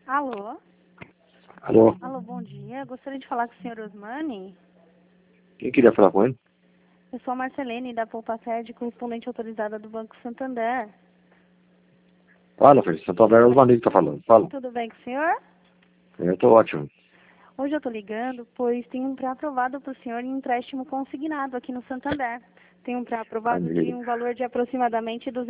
Alô? Alô? Alô, bom dia. Gostaria de falar com o senhor Osmani. Quem queria falar com ele? Eu sou a Marcelene, da Poupa Sede, correspondente autorizada do Banco Santander. Fala, filho. Santander é o Osmani que tá falando. Fala. Tudo bem com o senhor? Eu tô ótimo. Hoje eu tô ligando, pois tem um pré-aprovado para o senhor em empréstimo consignado aqui no Santander. Tem um pré-aprovado de um valor de aproximadamente R$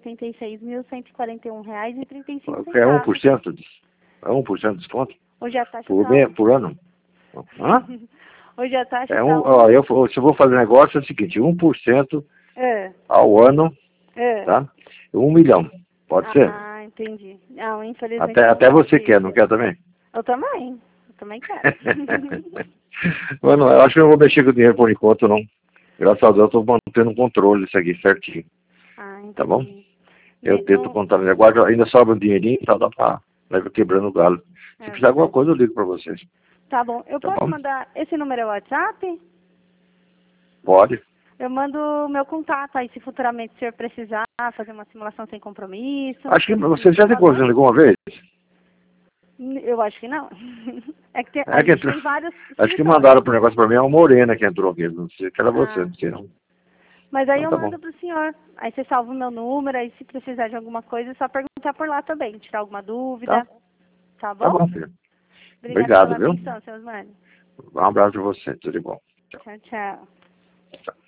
286.141,35. É 1%? É 1% de desconto? Hoje a taxa Por, tá... mês, por ano? Hã? Hoje a taxa É tá... ó, se eu vou fazer negócio é o seguinte, 1% É, ao ano, é. tá? 1 milhão. Pode ser? Ah, entendi. Não, infelizmente eu não Até você consigo. quer, não quer também? Eu também. Eu também quero. Mano, eu acho que eu não vou mexer com o dinheiro por enquanto, não. Graças a Deus eu tô mantendo um controle disso aqui certinho. Ah, Tá bom? entendi. Eu tento Não... contar, agora ainda sobra um dinheirinho, tá, dá pra vai quebrando o galho. Se É precisar de alguma verdade. coisa, eu ligo pra vocês. Tá bom. Eu Tá posso bom? mandar... Esse número é o WhatsApp? Pode. Eu mando o meu contato aí, se futuramente o senhor precisar fazer uma simulação sem compromisso. Acho que você já ligou, Tá já ligou uma vez? Eu acho que não. É que a É que gente entrou. tem vários Acho que escritórios. mandaram pro negócio pra mim, é uma morena que entrou aqui. Não sei que era você, Ah, não sei não. mas aí Então eu tá bom. mando pro senhor. Aí você salva o meu número, aí se precisar de alguma coisa, é só perguntar por lá também, tirar alguma Tá, dúvida. Tá tá bom? bom, filho. Obrigada Obrigado, pela viu? atenção, seus mano. Um abraço pra você, tudo de bom. Tchau. Tchau, tchau. Tchau.